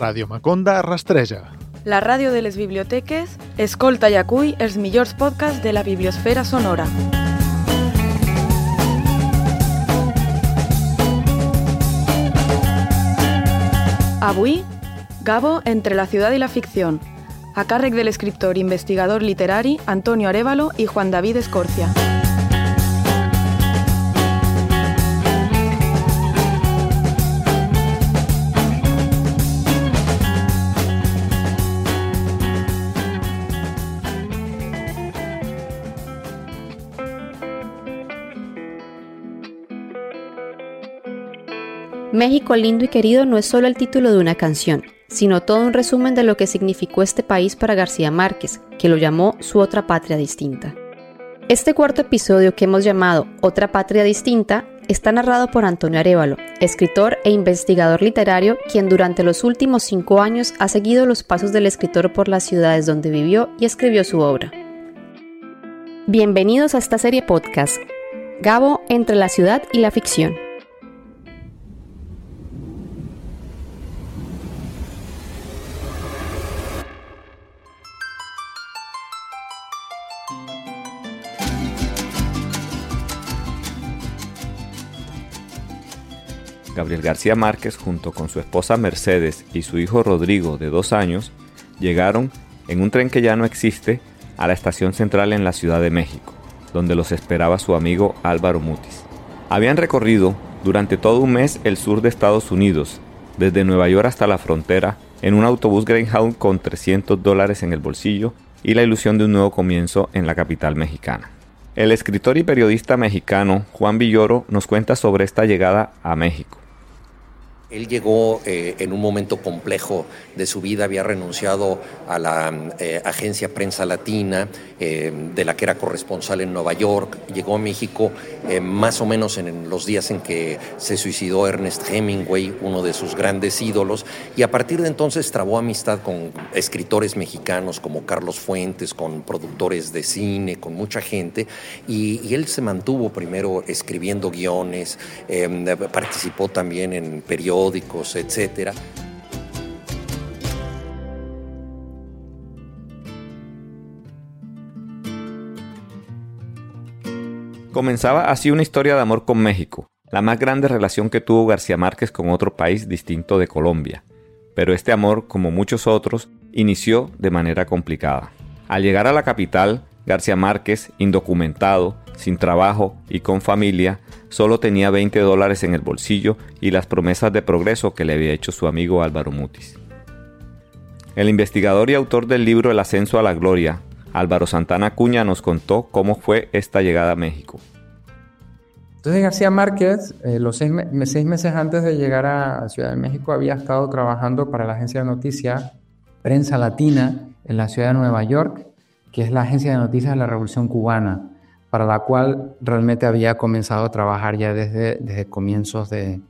Ràdio Maconda rastreja. La ràdio de les biblioteques escolta i acull els millors podcasts de la bibliosfera sonora. Avui, Gabo entre la ciudad y la ficción, a càrrec de l'escriptor i investigador literari Antonio Arévalo i Juan David Escorcia. México lindo y querido no es solo el título de una canción, sino todo un resumen de lo que significó este país para García Márquez, que lo llamó su otra patria distinta. Este cuarto episodio, que hemos llamado Otra patria distinta, está narrado por Antonio Arévalo, escritor e investigador literario, quien durante los últimos 5 años ha seguido los pasos del escritor por las ciudades donde vivió y escribió su obra. Bienvenidos a esta serie podcast, Gabo entre la ciudad y la ficción. Gabriel García Márquez, junto con su esposa Mercedes y su hijo Rodrigo, de 2 años, llegaron en un tren que ya no existe a la estación central en la Ciudad de México, donde los esperaba su amigo Álvaro Mutis. Habían recorrido durante todo un mes el sur de Estados Unidos, desde Nueva York hasta la frontera, en un autobús Greyhound con $300 en el bolsillo y la ilusión de un nuevo comienzo en la capital mexicana. El escritor y periodista mexicano Juan Villoro nos cuenta sobre esta llegada a México. Él llegó en un momento complejo de su vida, había renunciado a la agencia Prensa Latina, de la que era corresponsal en Nueva York. Llegó a México más o menos en los días en que se suicidó Ernest Hemingway, uno de sus grandes ídolos, y a partir de entonces trabó amistad con escritores mexicanos como Carlos Fuentes, con productores de cine, con mucha gente, y él se mantuvo primero escribiendo guiones, participó también en periódicos, etcétera. Comenzaba así una historia de amor con México, la más grande relación que tuvo García Márquez con otro país distinto de Colombia. Pero este amor, como muchos otros, inició de manera complicada. Al llegar a la capital, García Márquez, indocumentado, sin trabajo y con familia, solo tenía $20 en el bolsillo y las promesas de progreso que le había hecho su amigo Álvaro Mutis. El investigador y autor del libro El ascenso a la gloria, Álvaro Santana Acuña, nos contó cómo fue esta llegada a México. Entonces García Márquez, los 6 meses antes de llegar a Ciudad de México, había estado trabajando para la agencia de noticias Prensa Latina en la ciudad de Nueva York, que es la agencia de noticias de la Revolución Cubana, para la cual realmente había comenzado a trabajar ya desde comienzos de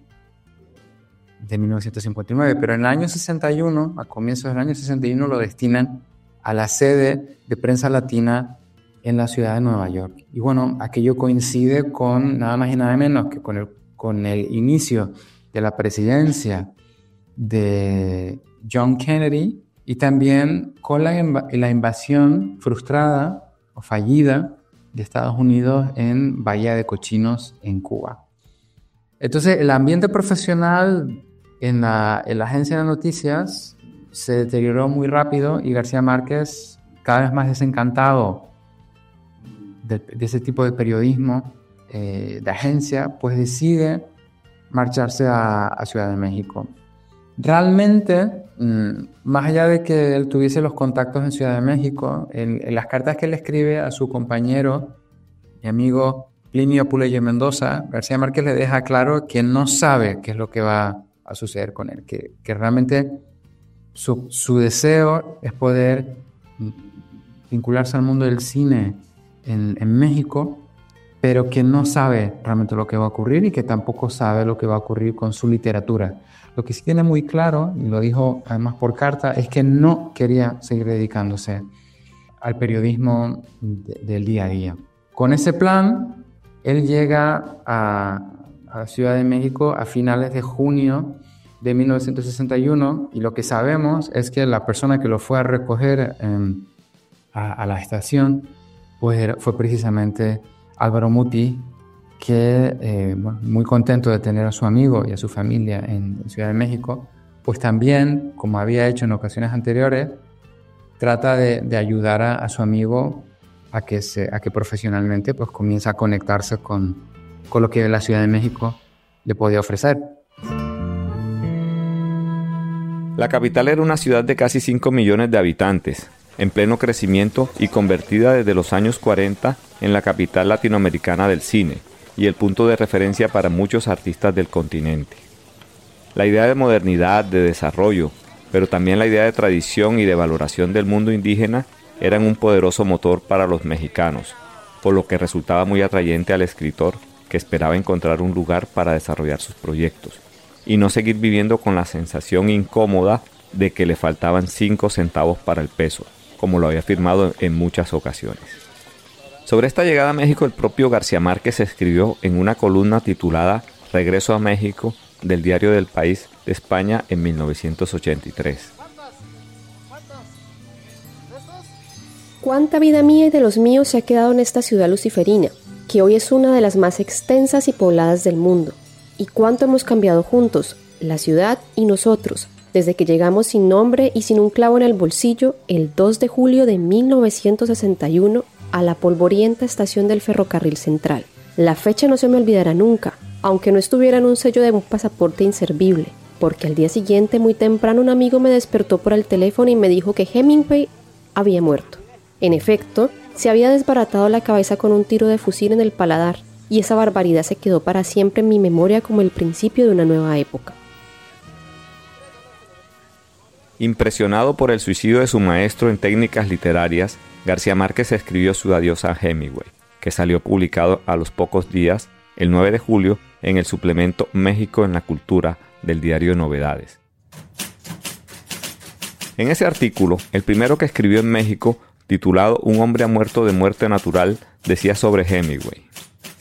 1959. Pero en el año 61, a comienzos del año 61, lo destinan a la sede de Prensa Latina en la ciudad de Nueva York. Y bueno, aquello coincide con nada más y nada menos que con el inicio de la presidencia de John Kennedy y también con la invasión frustrada o fallida de Estados Unidos en Bahía de Cochinos, en Cuba. Entonces, el ambiente profesional en la agencia de noticias se deterioró muy rápido y García Márquez, cada vez más desencantado de ese tipo de periodismo de agencia, pues decide marcharse a Ciudad de México. Realmente, más allá de que él tuviese los contactos en Ciudad de México, en las cartas que él escribe a su compañero y amigo Plinio Puleyo Mendoza, García Márquez le deja claro que no sabe qué es lo que va a suceder con él, que realmente su deseo es poder vincularse al mundo del cine en México, pero que no sabe realmente lo que va a ocurrir y que tampoco sabe lo que va a ocurrir con su literatura. Lo que sí tiene muy claro, y lo dijo además por carta, es que no quería seguir dedicándose al periodismo del día a día. Con ese plan, él llega a Ciudad de México a finales de junio de 1961, y lo que sabemos es que la persona que lo fue a recoger a la estación pues fue precisamente Álvaro Mutis, que muy contento de tener a su amigo y a su familia en Ciudad de México, pues también, como había hecho en ocasiones anteriores, trata de ayudar a su amigo a que profesionalmente pues comience a conectarse con lo que la Ciudad de México le podía ofrecer. La capital era una ciudad de casi 5 millones de habitantes, en pleno crecimiento y convertida desde los años 40 en la capital latinoamericana del cine y el punto de referencia para muchos artistas del continente. La idea de modernidad, de desarrollo, pero también la idea de tradición y de valoración del mundo indígena eran un poderoso motor para los mexicanos, por lo que resultaba muy atrayente al escritor, que esperaba encontrar un lugar para desarrollar sus proyectos y no seguir viviendo con la sensación incómoda de que le faltaban 5 centavos para el peso, como lo había afirmado en muchas ocasiones. Sobre esta llegada a México, el propio García Márquez escribió en una columna titulada Regreso a México del Diario del País de España en 1983. ¿Cuánta vida mía y de los míos se ha quedado en esta ciudad luciferina, que hoy es una de las más extensas y pobladas del mundo? ¿Y cuánto hemos cambiado juntos, la ciudad y nosotros, desde que llegamos sin nombre y sin un clavo en el bolsillo el 2 de julio de 1961 a la polvorienta estación del Ferrocarril Central? La fecha no se me olvidará nunca, aunque no estuviera en un sello de un pasaporte inservible, porque al día siguiente muy temprano un amigo me despertó por el teléfono y me dijo que Hemingway había muerto. En efecto, se había desbaratado la cabeza con un tiro de fusil en el paladar, y esa barbaridad se quedó para siempre en mi memoria como el principio de una nueva época. Impresionado por el suicidio de su maestro en técnicas literarias, García Márquez escribió su adiós a Hemingway, que salió publicado a los pocos días, el 9 de julio, en el suplemento México en la Cultura del diario Novedades. En ese artículo, el primero que escribió en México, titulado Un hombre ha muerto de muerte natural, decía sobre Hemingway: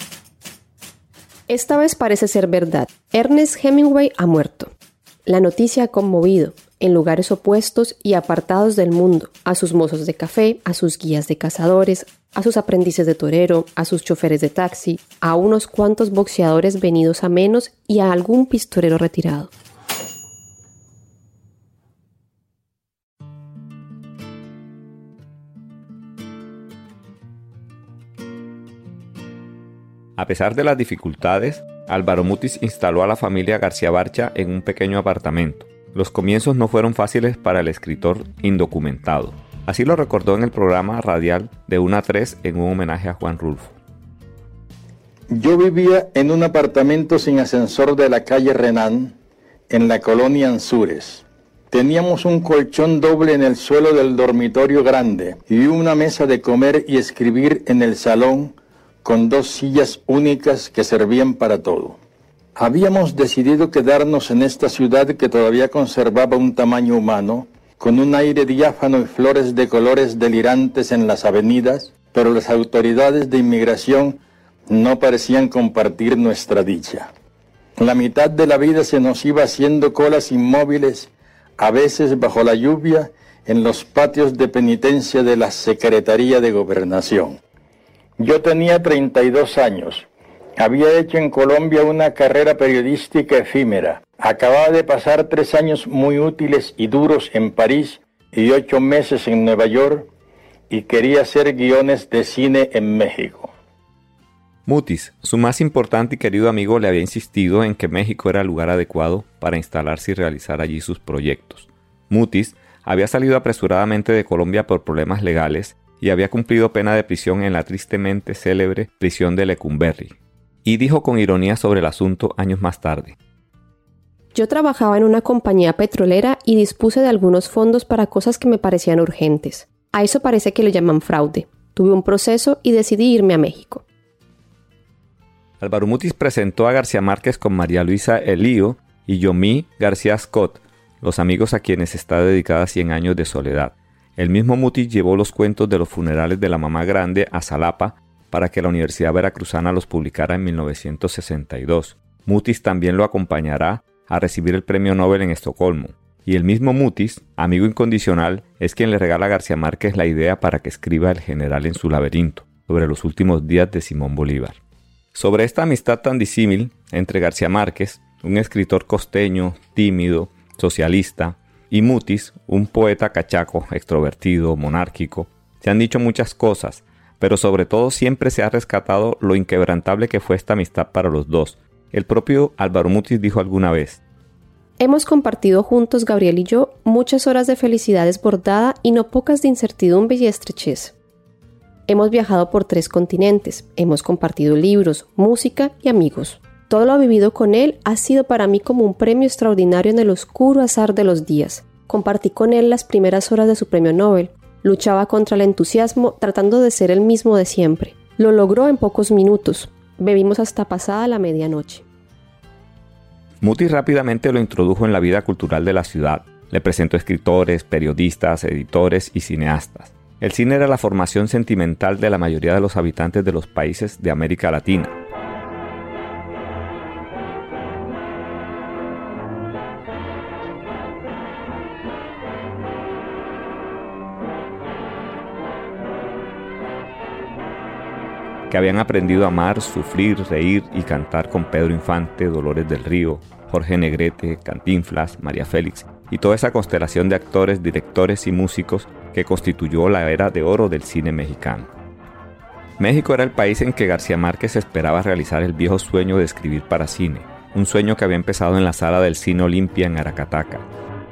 Esta vez parece ser verdad. Ernest Hemingway ha muerto. La noticia ha conmovido, en lugares opuestos y apartados del mundo, a sus mozos de café, a sus guías de cazadores, a sus aprendices de torero, a sus choferes de taxi, a unos cuantos boxeadores venidos a menos y a algún pistolero retirado. A pesar de las dificultades, Álvaro Mutis instaló a la familia García Barcha en un pequeño apartamento. Los comienzos no fueron fáciles para el escritor indocumentado. Así lo recordó en el programa radial de 1 a 3 en un homenaje a Juan Rulfo. Yo vivía en un apartamento sin ascensor de la calle Renán, en la colonia Anzures. Teníamos un colchón doble en el suelo del dormitorio grande y una mesa de comer y escribir en el salón, con 2 sillas únicas que servían para todo. Habíamos decidido quedarnos en esta ciudad que todavía conservaba un tamaño humano, con un aire diáfano y flores de colores delirantes en las avenidas, pero las autoridades de inmigración no parecían compartir nuestra dicha. La mitad de la vida se nos iba haciendo colas inmóviles, a veces bajo la lluvia, en los patios de penitencia de la Secretaría de Gobernación. Yo tenía 32 años. Había hecho en Colombia una carrera periodística efímera. Acababa de pasar 3 años muy útiles y duros en París y 8 meses en Nueva York, y quería hacer guiones de cine en México. Mutis, su más importante y querido amigo, le había insistido en que México era el lugar adecuado para instalarse y realizar allí sus proyectos. Mutis había salido apresuradamente de Colombia por problemas legales y había cumplido pena de prisión en la tristemente célebre prisión de Lecumberri. Y dijo con ironía sobre el asunto años más tarde: Yo trabajaba en una compañía petrolera y dispuse de algunos fondos para cosas que me parecían urgentes. A eso parece que le llaman fraude. Tuve un proceso y decidí irme a México. Álvaro Mutis presentó a García Márquez con María Luisa Elío y Yomí García Scott, los amigos a quienes está dedicada 100 años de soledad. El mismo Mutis llevó los cuentos de los funerales de la mamá grande a Xalapa para que la Universidad Veracruzana los publicara en 1962. Mutis también lo acompañará a recibir el premio Nobel en Estocolmo. Y el mismo Mutis, amigo incondicional, es quien le regala a García Márquez la idea para que escriba El general en su laberinto, sobre los últimos días de Simón Bolívar. Sobre esta amistad tan disímil entre García Márquez, un escritor costeño, tímido, socialista, y Mutis, un poeta cachaco, extrovertido, monárquico, se han dicho muchas cosas, pero sobre todo siempre se ha rescatado lo inquebrantable que fue esta amistad para los dos. El propio Álvaro Mutis dijo alguna vez: hemos compartido juntos, Gabriel y yo, muchas horas de felicidad desbordada y no pocas de incertidumbre y estrechez. Hemos viajado por 3 continentes, hemos compartido libros, música y amigos. Todo lo vivido con él ha sido para mí como un premio extraordinario en el oscuro azar de los días. Compartí con él las primeras horas de su premio Nobel. Luchaba contra el entusiasmo, tratando de ser el mismo de siempre. Lo logró en pocos minutos. Bebimos hasta pasada la medianoche. Mutis rápidamente lo introdujo en la vida cultural de la ciudad. Le presentó escritores, periodistas, editores y cineastas. El cine era la formación sentimental de la mayoría de los habitantes de los países de América Latina. Que habían aprendido a amar, sufrir, reír y cantar con Pedro Infante, Dolores del Río, Jorge Negrete, Cantinflas, María Félix y toda esa constelación de actores, directores y músicos que constituyó la era de oro del cine mexicano. México era el país en que García Márquez esperaba realizar el viejo sueño de escribir para cine, un sueño que había empezado en la sala del Cine Olimpia en Aracataca.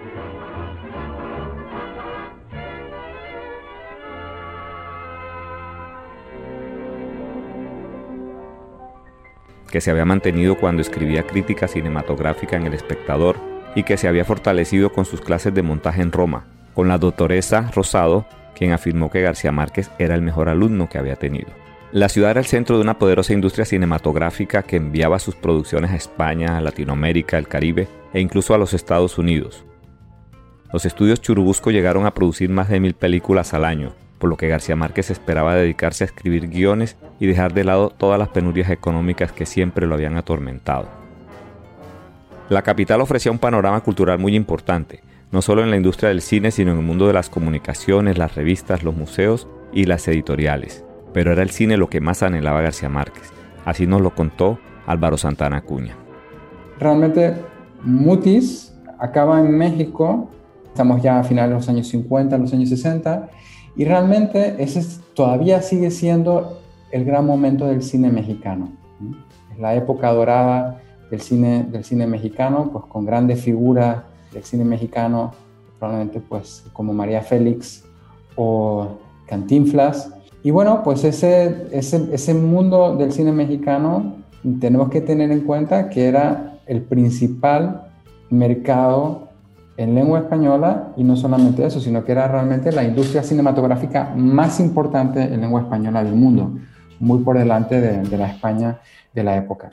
Que se había mantenido cuando escribía crítica cinematográfica en El Espectador y que se había fortalecido con sus clases de montaje en Roma, con la doctoresa Rosado, quien afirmó que García Márquez era el mejor alumno que había tenido. La ciudad era el centro de una poderosa industria cinematográfica que enviaba sus producciones a España, a Latinoamérica, el Caribe e incluso a los Estados Unidos. Los estudios Churubusco llegaron a producir más de 1000 películas al año, por lo que García Márquez esperaba dedicarse a escribir guiones y dejar de lado todas las penurias económicas que siempre lo habían atormentado. La capital ofrecía un panorama cultural muy importante, no solo en la industria del cine, sino en el mundo de las comunicaciones, las revistas, los museos y las editoriales. Pero era el cine lo que más anhelaba García Márquez. Así nos lo contó Álvaro Santana Acuña. Realmente Mutis acaba en México, estamos ya a finales de los años 50, los años 60, y realmente ese todavía sigue siendo el gran momento del cine mexicano. Es la época dorada del cine mexicano, pues con grandes figuras del cine mexicano, probablemente pues como María Félix o Cantinflas. Y bueno, pues ese mundo del cine mexicano tenemos que tener en cuenta que era el principal mercado en lengua española, y no solamente eso, sino que era realmente la industria cinematográfica más importante en lengua española del mundo, muy por delante de la España de la época.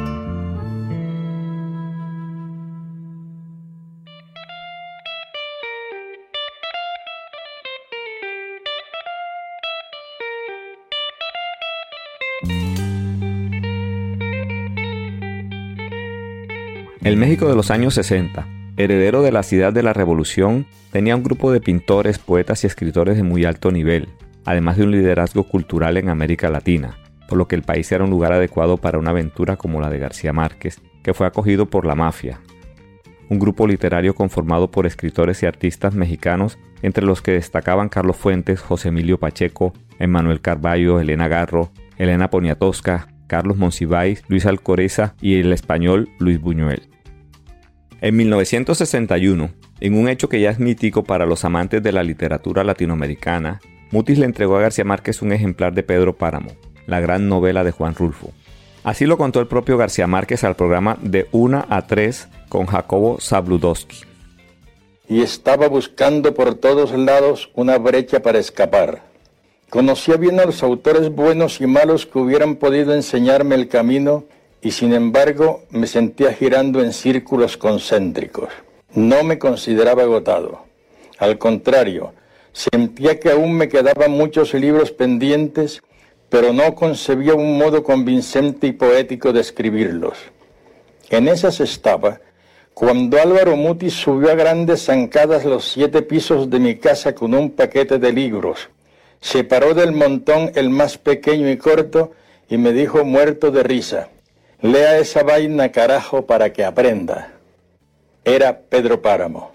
El México de los años 60, heredero de la ciudad de la Revolución, tenía un grupo de pintores, poetas y escritores de muy alto nivel, además de un liderazgo cultural en América Latina, por lo que el país era un lugar adecuado para una aventura como la de García Márquez, que fue acogido por la mafia. Un grupo literario conformado por escritores y artistas mexicanos, entre los que destacaban Carlos Fuentes, José Emilio Pacheco, Emmanuel Carballo, Elena Garro, Elena Poniatowska, Carlos Monsiváis, Luis Alcoreza y el español Luis Buñuel. En 1961, en un hecho que ya es mítico para los amantes de la literatura latinoamericana, Mutis le entregó a García Márquez un ejemplar de Pedro Páramo, la gran novela de Juan Rulfo. Así lo contó el propio García Márquez al programa De 1 a 3 con Jacobo Zabludowski. Y estaba buscando por todos lados una brecha para escapar. Conocía bien a los autores buenos y malos que hubieran podido enseñarme el camino, y sin embargo me sentía girando en círculos concéntricos. No me consideraba agotado. Al contrario, sentía que aún me quedaban muchos libros pendientes, pero no concebía un modo convincente y poético de escribirlos. En esas estaba Cuando Álvaro Muti subió a grandes zancadas los 7 pisos de mi casa con un paquete de libros, separó del montón el más pequeño y corto y me dijo muerto de risa: lea esa vaina, carajo, para que aprenda. Era Pedro Páramo.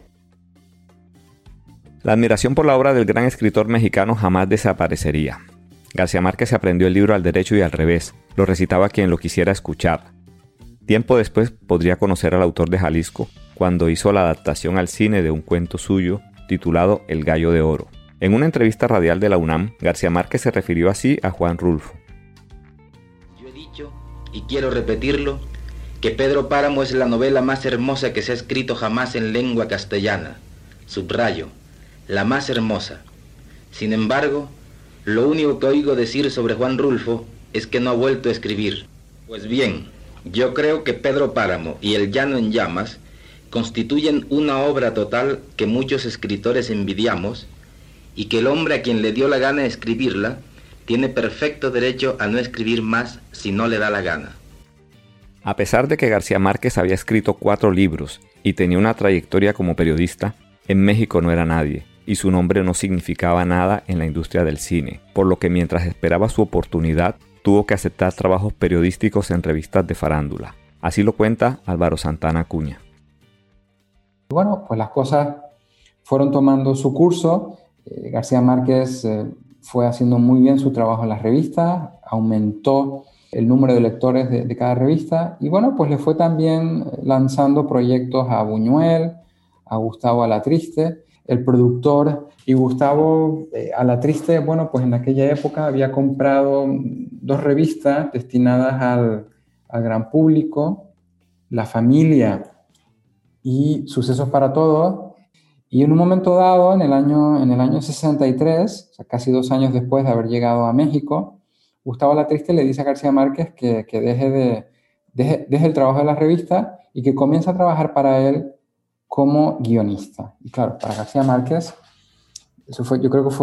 La admiración por la obra del gran escritor mexicano jamás desaparecería. García Márquez se aprendió el libro al derecho y al revés, lo recitaba quien lo quisiera escuchar. Tiempo después podría conocer al autor de Jalisco cuando hizo la adaptación al cine de un cuento suyo titulado El Gallo de Oro. En una entrevista radial de la UNAM, García Márquez se refirió así a Juan Rulfo. Yo he dicho, y quiero repetirlo, que Pedro Páramo es la novela más hermosa que se ha escrito jamás en lengua castellana. Subrayo, la más hermosa. Sin embargo, lo único que oigo decir sobre Juan Rulfo es que no ha vuelto a escribir. Pues bien, yo creo que Pedro Páramo y El Llano en Llamas constituyen una obra total que muchos escritores envidiamos, y que el hombre a quien le dio la gana de escribirla tiene perfecto derecho a no escribir más si no le da la gana. A pesar de que García Márquez había escrito 4 libros y tenía una trayectoria como periodista, en México no era nadie, y su nombre no significaba nada en la industria del cine, por lo que mientras esperaba su oportunidad, tuvo que aceptar trabajos periodísticos en revistas de farándula. Así lo cuenta Álvaro Santana Acuña. Bueno, pues las cosas fueron tomando su curso. García Márquez fue haciendo muy bien su trabajo en las revistas, aumentó el número de lectores de cada revista y bueno, pues le fue también lanzando proyectos a Buñuel, a Gustavo Alatriste, el productor. Y Gustavo Alatriste, bueno, pues en aquella época había comprado 2 revistas destinadas al gran público, La Familia y Sucesos para Todos. Y en un momento dado, en el año 63, o sea, casi 2 años después de haber llegado a México, Gustavo Alatriste le dice a García Márquez que deje el trabajo de la revista y que comience a trabajar para él como guionista. Y claro, para García Márquez, eso fue, yo creo que fue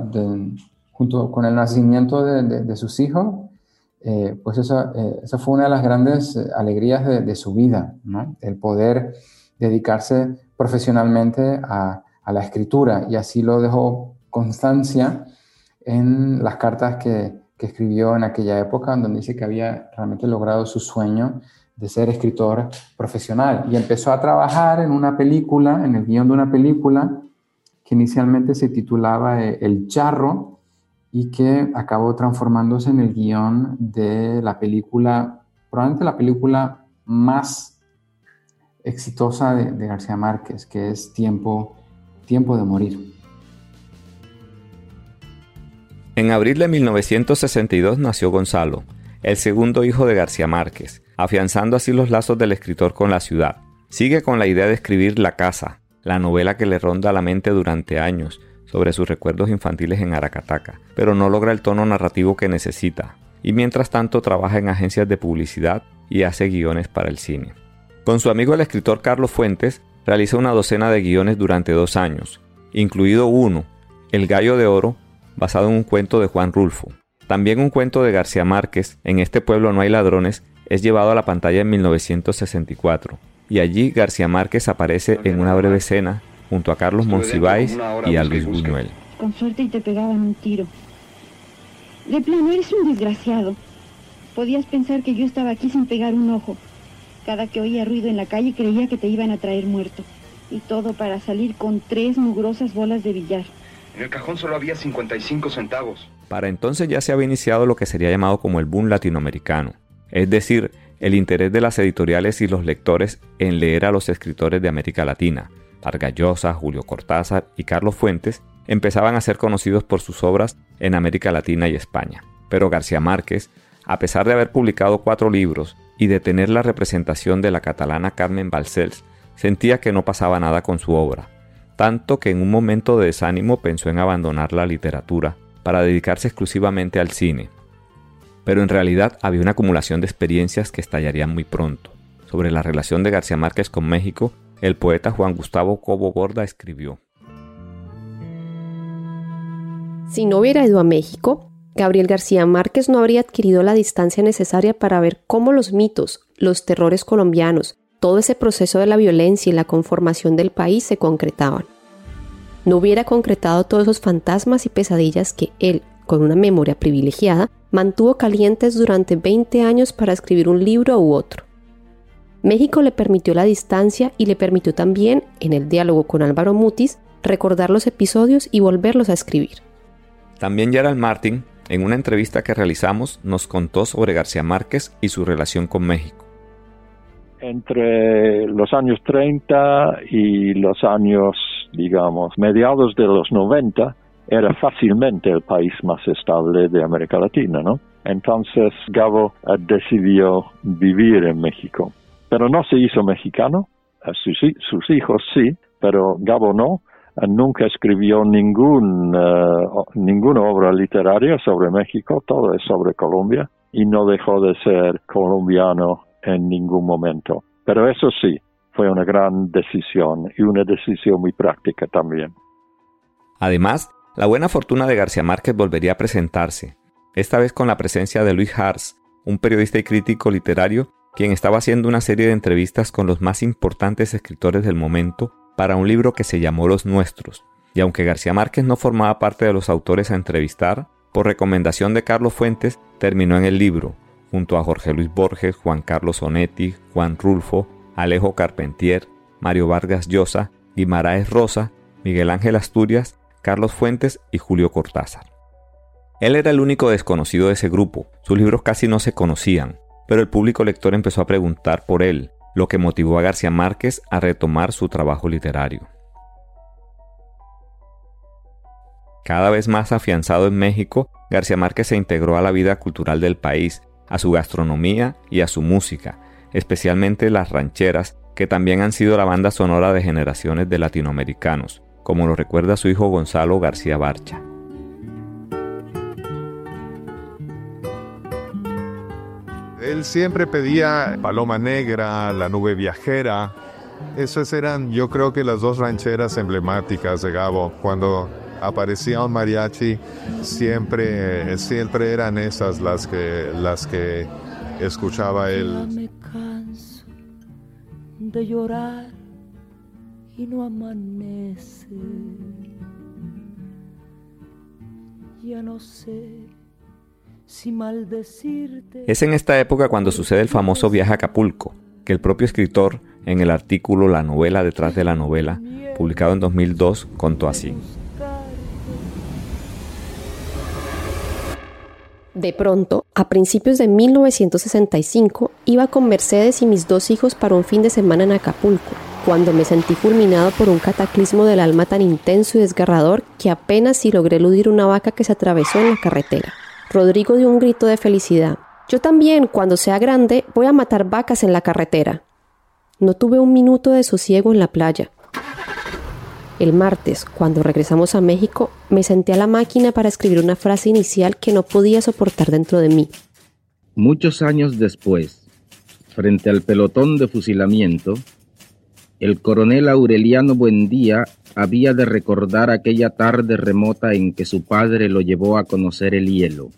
junto con el nacimiento de sus hijos, pues esa fue una de las grandes alegrías de su vida, ¿no? El poder dedicarse profesionalmente a la escritura, y así lo dejó constancia en las cartas que escribió en aquella época, donde dice que había realmente logrado su sueño de ser escritor profesional. Y empezó a trabajar en una película, en el guión de una película que inicialmente se titulaba El Charro y que acabó transformándose en el guión de la película, probablemente la película más exitosa de García Márquez, que es Tiempo de Morir. En abril de 1962 nació Gonzalo, el segundo hijo de García Márquez, afianzando así los lazos del escritor con la ciudad. Sigue con la idea de escribir La Casa, la novela que le ronda la mente durante años sobre sus recuerdos infantiles en Aracataca, pero no logra el tono narrativo que necesita, y mientras tanto trabaja en agencias de publicidad y hace guiones para el cine. Con su amigo el escritor Carlos Fuentes, realiza una docena de guiones durante 2 años, incluido uno, El Gallo de Oro, basado en un cuento de Juan Rulfo. También un cuento de García Márquez, En este pueblo no hay ladrones, es llevado a la pantalla en 1964, y allí García Márquez aparece en una breve escena junto a Carlos Monsiváis y a Luis Buñuel. Con suerte y te pegaban un tiro. De plano, eres un desgraciado. Podías pensar que yo estaba aquí sin pegar un ojo. Cada que oía ruido en la calle creía que te iban a traer muerto. Y todo para salir con 3 mugrosas bolas de billar. En el cajón solo había 55 centavos. Para entonces ya se había iniciado lo que sería llamado como el boom latinoamericano. Es decir, el interés de las editoriales y los lectores en leer a los escritores de América Latina. Vargas Llosa, Julio Cortázar y Carlos Fuentes empezaban a ser conocidos por sus obras en América Latina y España. Pero García Márquez, a pesar de haber publicado 4 libros y de tener la representación de la catalana Carmen Balcells, sentía que no pasaba nada con su obra, tanto que en un momento de desánimo pensó en abandonar la literatura para dedicarse exclusivamente al cine. Pero en realidad había una acumulación de experiencias que estallarían muy pronto. Sobre la relación de García Márquez con México, el poeta Juan Gustavo Cobo Borda escribió: Si no hubiera ido a México, Gabriel García Márquez no habría adquirido la distancia necesaria para ver cómo los mitos, los terrores colombianos todo ese proceso de la violencia y la conformación del país se concretaban. No hubiera concretado todos esos fantasmas y pesadillas que él, con una memoria privilegiada, mantuvo calientes durante 20 años para escribir un libro u otro. México le permitió la distancia y le permitió también, en el diálogo con Álvaro Mutis, recordar los episodios y volverlos a escribir. También Gerald Martin, en una entrevista que realizamos, nos contó sobre García Márquez y su relación con México. Entre los años 30 y los años, digamos, mediados de los 90, era fácilmente el país más estable de América Latina, ¿no? Entonces Gabo decidió vivir en México. Pero no se hizo mexicano, sus hijos sí, pero Gabo no. Nunca escribió ninguna obra literaria sobre México, todo es sobre Colombia, y no dejó de ser colombiano en ningún momento. Pero eso sí, fue una gran decisión y una decisión muy práctica también. Además, la buena fortuna de García Márquez volvería a presentarse, esta vez con la presencia de Luis Hars, un periodista y crítico literario, quien estaba haciendo una serie de entrevistas con los más importantes escritores del momento para un libro que se llamó Los Nuestros. Y aunque García Márquez no formaba parte de los autores a entrevistar, por recomendación de Carlos Fuentes, terminó en el libro, junto a Jorge Luis Borges, Juan Carlos Onetti, Juan Rulfo, Alejo Carpentier, Mario Vargas Llosa, Guimaraes Rosa, Miguel Ángel Asturias, Carlos Fuentes y Julio Cortázar. Él era el único desconocido de ese grupo, sus libros casi no se conocían, pero el público lector empezó a preguntar por él, lo que motivó a García Márquez a retomar su trabajo literario. Cada vez más afianzado en México, García Márquez se integró a la vida cultural del país, a su gastronomía y a su música, especialmente las rancheras, que también han sido la banda sonora de generaciones de latinoamericanos, como lo recuerda su hijo Gonzalo García Barcha. Él siempre pedía Paloma Negra, La Nube Viajera. Esas eran, yo creo que las dos rancheras emblemáticas de Gabo. Cuando aparecía un mariachi, siempre eran esas las que escuchaba él. Ya me canso de llorar y no amanece. Ya no sé si maldecirte. Es en esta época cuando sucede el famoso viaje a Acapulco, que el propio escritor, en el artículo La novela detrás de la novela, publicado en 2002, contó así. De pronto, a principios de 1965, iba con Mercedes y mis 2 hijos para un fin de semana en Acapulco, cuando me sentí fulminado por un cataclismo del alma tan intenso y desgarrador que apenas si logré eludir una vaca que se atravesó en la carretera. Rodrigo dio un grito de felicidad. Yo también, cuando sea grande, voy a matar vacas en la carretera. No tuve un minuto de sosiego en la playa. El martes, cuando regresamos a México, me senté a la máquina para escribir una frase inicial que no podía soportar dentro de mí. Muchos años después, frente al pelotón de fusilamiento, el coronel Aureliano Buendía había de recordar aquella tarde remota en que su padre lo llevó a conocer el hielo.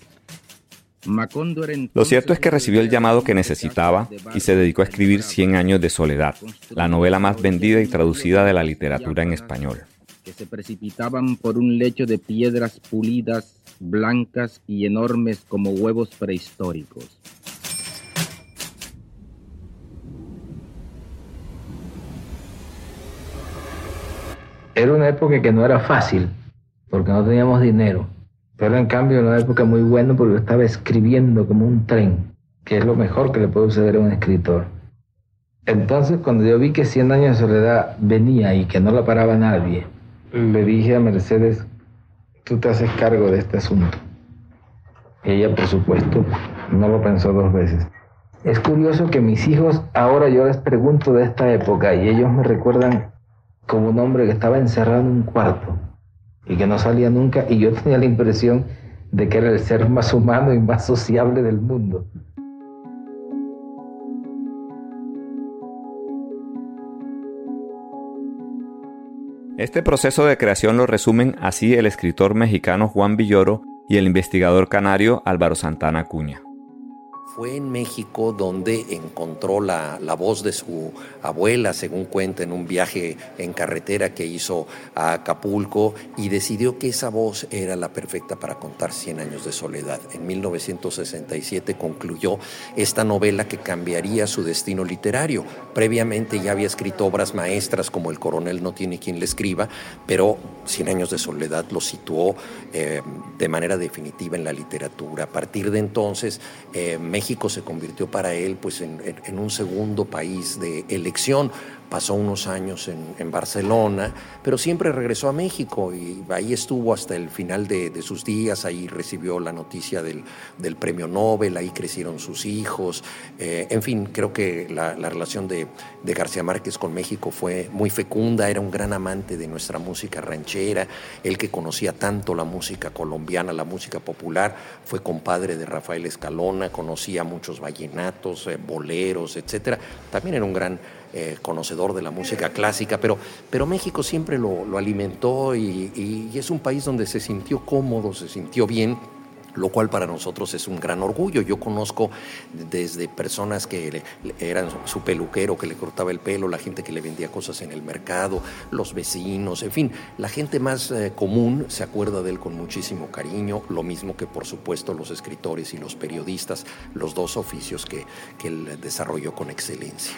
Lo cierto es que recibió el llamado que necesitaba y se dedicó a escribir 100 años de soledad, la novela más vendida y traducida de la literatura en español. Que se precipitaban por un lecho de piedras pulidas, blancas y enormes como huevos prehistóricos. Era una época que no era fácil, porque no teníamos dinero. Pero en cambio era una época muy buena porque yo estaba escribiendo como un tren, que es lo mejor que le puede suceder a un escritor. Entonces, cuando yo vi que 100 años de soledad venía y que no la paraba nadie, le dije a Mercedes, tú te haces cargo de este asunto. Y ella, por supuesto, no lo pensó 2 veces. Es curioso que mis hijos, ahora yo les pregunto de esta época y ellos me recuerdan como un hombre que estaba encerrado en un cuarto y que no salía nunca, y yo tenía la impresión de que era el ser más humano y más sociable del mundo. Este proceso de creación lo resumen así el escritor mexicano Juan Villoro y el investigador canario Álvaro Santana Acuña. Fue en México donde encontró la voz de su abuela, según cuenta, en un viaje en carretera que hizo a Acapulco, y decidió que esa voz era la perfecta para contar 100 años de soledad. En 1967 concluyó esta novela que cambiaría su destino literario. Previamente ya había escrito obras maestras como El coronel no tiene quien le escriba, pero 100 años de soledad lo situó de manera definitiva en la literatura. A partir de entonces, México se convirtió para él pues, en un segundo país de elección. Pasó unos años en Barcelona, pero siempre regresó a México y ahí estuvo hasta el final de sus días. Ahí recibió la noticia del premio Nobel, ahí crecieron sus hijos. En fin, creo que la relación de García Márquez con México fue muy fecunda. Era un gran amante de nuestra música ranchera. Él, que conocía tanto la música colombiana, la música popular, fue compadre de Rafael Escalona, conocía muchos vallenatos, boleros, etcétera. También era un gran conocedor de la música clásica, pero México siempre lo alimentó y es un país donde se sintió cómodo, se sintió bien, lo cual para nosotros es un gran orgullo. Yo conozco desde personas que eran su peluquero, que le cortaba el pelo, la gente que le vendía cosas en el mercado, los vecinos, en fin, la gente más común se acuerda de él con muchísimo cariño, lo mismo que por supuesto los escritores y los periodistas, los dos oficios que él desarrolló con excelencia.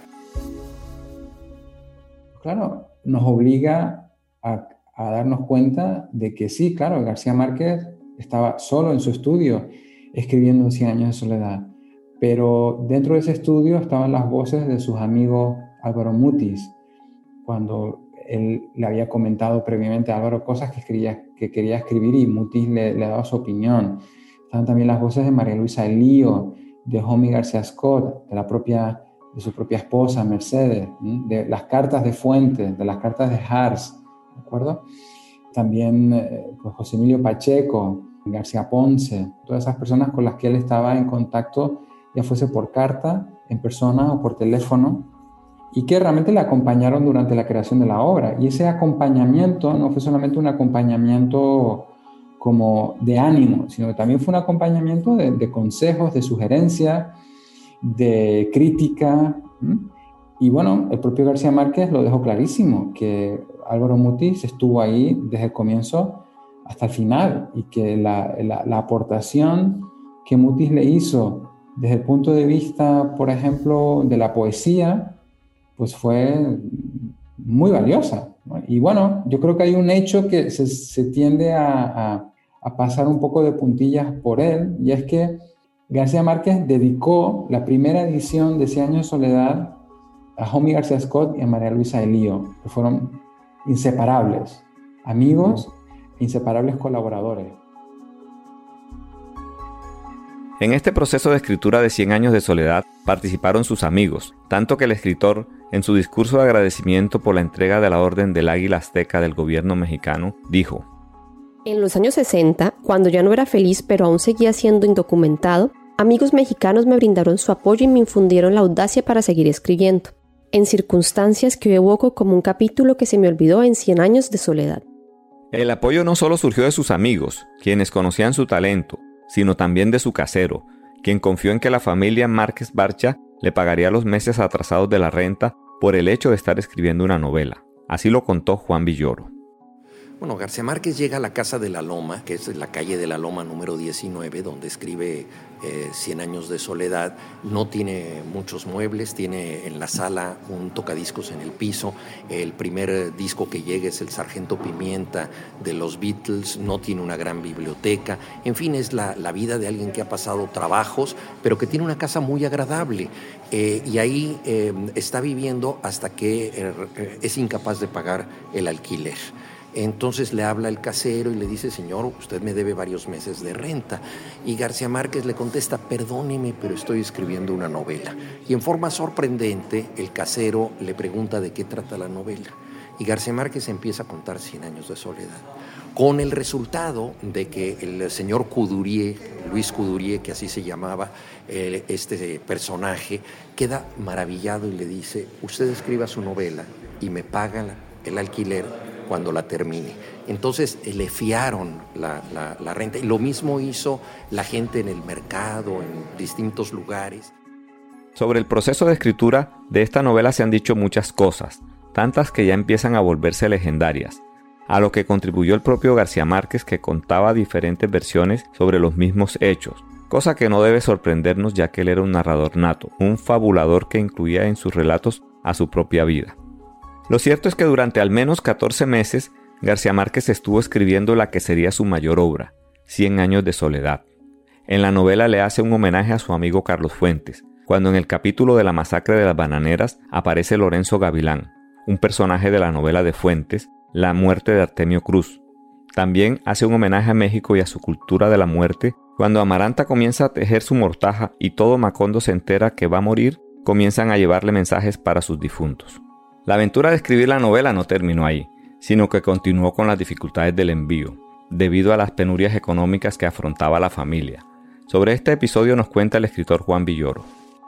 Claro, nos obliga a darnos cuenta de que sí, claro, García Márquez estaba solo en su estudio escribiendo 100 años de soledad, pero dentro de ese estudio estaban las voces de sus amigos Álvaro Mutis, cuando él le había comentado previamente a Álvaro cosas que quería escribir y Mutis le daba su opinión. Estaban también las voces de María Luisa Elío, de Homie García Scott, de su propia esposa, Mercedes, de las cartas de Fuentes, de las cartas de Hars, ¿de acuerdo? También pues José Emilio Pacheco, García Ponce, todas esas personas con las que él estaba en contacto, ya fuese por carta, en persona o por teléfono, y que realmente le acompañaron durante la creación de la obra. Y ese acompañamiento no fue solamente un acompañamiento como de ánimo, sino que también fue un acompañamiento de consejos, de sugerencias, de crítica. Y bueno, el propio García Márquez lo dejó clarísimo, que Álvaro Mutis estuvo ahí desde el comienzo hasta el final y que la aportación que Mutis le hizo desde el punto de vista, por ejemplo, de la poesía, pues fue muy valiosa, ¿no? Y bueno, yo creo que hay un hecho que se tiende a pasar un poco de puntillas por él, y es que García Márquez dedicó la primera edición de 100 años de soledad a Homie García Scott y a María Luisa Elío, que fueron inseparables, amigos e inseparables colaboradores. En este proceso de escritura de 100 años de soledad participaron sus amigos, tanto que el escritor, en su discurso de agradecimiento por la entrega de la Orden del Águila Azteca del gobierno mexicano, dijo: En los años 60, cuando ya no era feliz pero aún seguía siendo indocumentado, amigos mexicanos me brindaron su apoyo y me infundieron la audacia para seguir escribiendo, en circunstancias que hoy evoco como un capítulo que se me olvidó en 100 años de soledad. El apoyo no solo surgió de sus amigos, quienes conocían su talento, sino también de su casero, quien confió en que la familia Márquez Barcha le pagaría los meses atrasados de la renta por el hecho de estar escribiendo una novela. Así lo contó Juan Villoro. Bueno, García Márquez llega a la Casa de la Loma, que es la calle de la Loma número 19, donde escribe 100 años de soledad. No tiene muchos muebles, tiene en la sala un tocadiscos en el piso. El primer disco que llega es el Sargento Pimienta de los Beatles. No tiene una gran biblioteca. En fin, es la vida de alguien que ha pasado trabajos, pero que tiene una casa muy agradable. Y ahí está viviendo hasta que es incapaz de pagar el alquiler. Entonces le habla el casero y le dice: señor, usted me debe varios meses de renta. Y García Márquez le contesta: perdóneme, pero estoy escribiendo una novela. Y en forma sorprendente, el casero le pregunta de qué trata la novela. Y García Márquez empieza a contar 100 años de soledad, con el resultado de que el señor Coudurier, Luis Coudurier, que así se llamaba este personaje, queda maravillado y le dice: usted escriba su novela y me paga el alquiler cuando la termine. Entonces le fiaron la renta, y lo mismo hizo la gente en el mercado, en distintos lugares. Sobre el proceso de escritura de esta novela se han dicho muchas cosas, tantas que ya empiezan a volverse legendarias, a lo que contribuyó el propio García Márquez, que contaba diferentes versiones sobre los mismos hechos, cosa que no debe sorprendernos ya que él era un narrador nato, un fabulador que incluía en sus relatos a su propia vida. Lo cierto es que durante al menos 14 meses García Márquez estuvo escribiendo la que sería su mayor obra, 100 años de soledad. En la novela le hace un homenaje a su amigo Carlos Fuentes, cuando en el capítulo de la masacre de las bananeras aparece Lorenzo Gavilán, un personaje de la novela de Fuentes, La muerte de Artemio Cruz. También hace un homenaje a México y a su cultura de la muerte, cuando Amaranta comienza a tejer su mortaja y todo Macondo se entera que va a morir, comienzan a llevarle mensajes para sus difuntos. La aventura de escribir la novela no terminó ahí, sino que continuó con las dificultades del envío, debido a las penurias económicas que afrontaba la familia. Sobre este episodio nos cuenta el escritor Juan Villoro.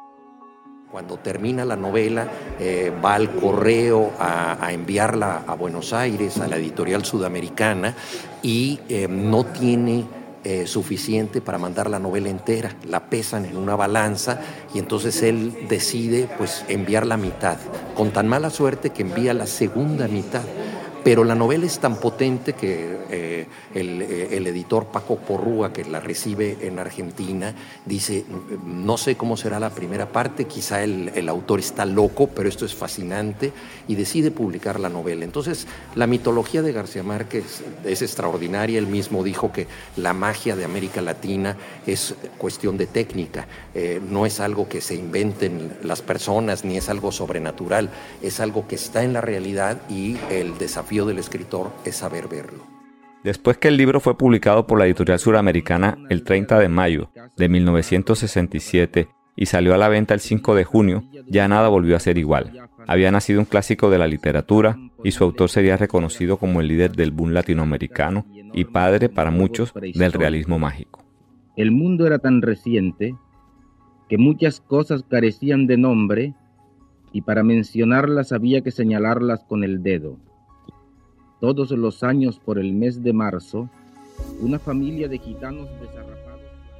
Cuando termina la novela, va al correo a enviarla a Buenos Aires, a la editorial sudamericana, y no tiene suficiente para mandar la novela entera. La pesan en una balanza y entonces él decide enviar la mitad, con tan mala suerte que envía la segunda mitad. Pero la novela es tan potente que el editor Paco Porrúa, que la recibe en Argentina, dice, no sé cómo será la primera parte, quizá el autor está loco, pero esto es fascinante, y decide publicar la novela. Entonces, la mitología de García Márquez es extraordinaria. Él mismo dijo que la magia de América Latina es cuestión de técnica, no es algo que se inventen las personas, ni es algo sobrenatural, es algo que está en la realidad, y el desafío del escritor es saber verlo. Después que el libro fue publicado por la editorial suramericana el 30 de mayo de 1967 y salió a la venta el 5 de junio, ya nada volvió a ser igual. Había nacido un clásico de la literatura y su autor sería reconocido como el líder del boom latinoamericano y padre para muchos del realismo mágico. El mundo era tan reciente que muchas cosas carecían de nombre y para mencionarlas había que señalarlas con el dedo. Todos los años por el mes de marzo, una familia de gitanos desarrapados.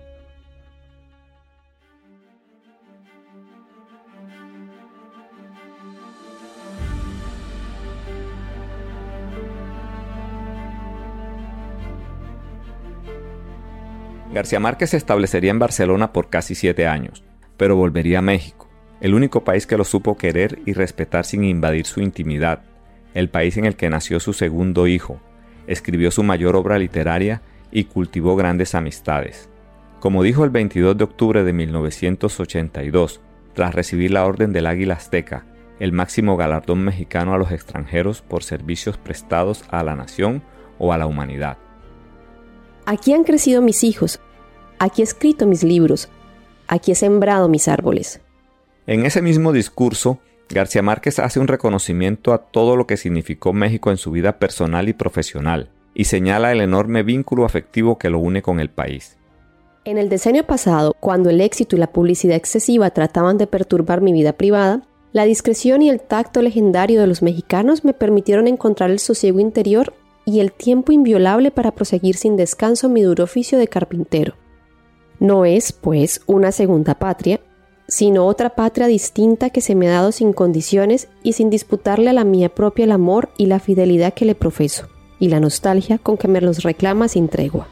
García Márquez se establecería en Barcelona por casi 7 años, pero volvería a México, el único país que lo supo querer y respetar sin invadir su intimidad, el país en el que nació su segundo hijo, escribió su mayor obra literaria y cultivó grandes amistades. Como dijo el 22 de octubre de 1982, tras recibir la Orden del Águila Azteca, el máximo galardón mexicano a los extranjeros por servicios prestados a la nación o a la humanidad. Aquí han crecido mis hijos, aquí he escrito mis libros, aquí he sembrado mis árboles. En ese mismo discurso, García Márquez hace un reconocimiento a todo lo que significó México en su vida personal y profesional, y señala el enorme vínculo afectivo que lo une con el país. En el decenio pasado, cuando el éxito y la publicidad excesiva trataban de perturbar mi vida privada, la discreción y el tacto legendario de los mexicanos me permitieron encontrar el sosiego interior y el tiempo inviolable para proseguir sin descanso mi duro oficio de carpintero. No es, pues, una segunda patria, sino otra patria distinta que se me ha dado sin condiciones y sin disputarle a la mía propia el amor y la fidelidad que le profeso, y la nostalgia con que me los reclama sin tregua.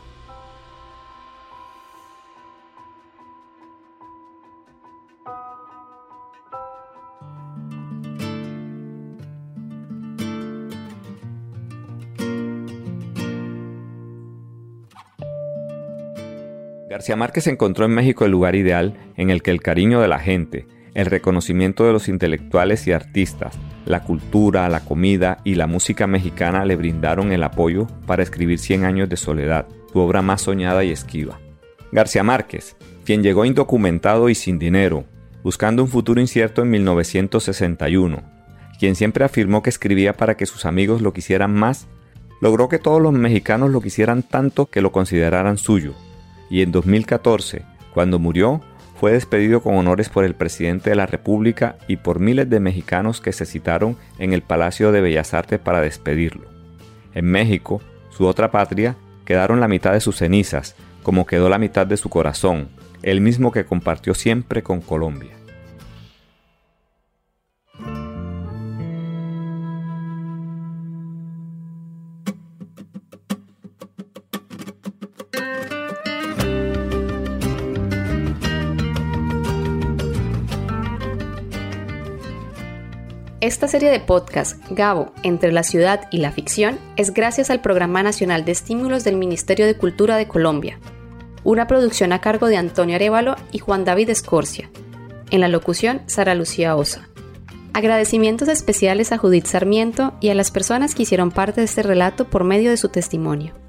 García Márquez encontró en México el lugar ideal en el que el cariño de la gente, el reconocimiento de los intelectuales y artistas, la cultura, la comida y la música mexicana le brindaron el apoyo para escribir 100 años de soledad, su obra más soñada y esquiva. García Márquez, quien llegó indocumentado y sin dinero, buscando un futuro incierto en 1961, quien siempre afirmó que escribía para que sus amigos lo quisieran más, logró que todos los mexicanos lo quisieran tanto que lo consideraran suyo. Y en 2014, cuando murió, fue despedido con honores por el presidente de la República y por miles de mexicanos que se citaron en el Palacio de Bellas Artes para despedirlo. En México, su otra patria, quedaron la mitad de sus cenizas, como quedó la mitad de su corazón, el mismo que compartió siempre con Colombia. Esta serie de podcast, Gabo, entre la ciudad y la ficción, es gracias al Programa Nacional de Estímulos del Ministerio de Cultura de Colombia, una producción a cargo de Antonio Arévalo y Juan David Escorcia. En la locución, Sara Lucía Osa. Agradecimientos especiales a Judith Sarmiento y a las personas que hicieron parte de este relato por medio de su testimonio.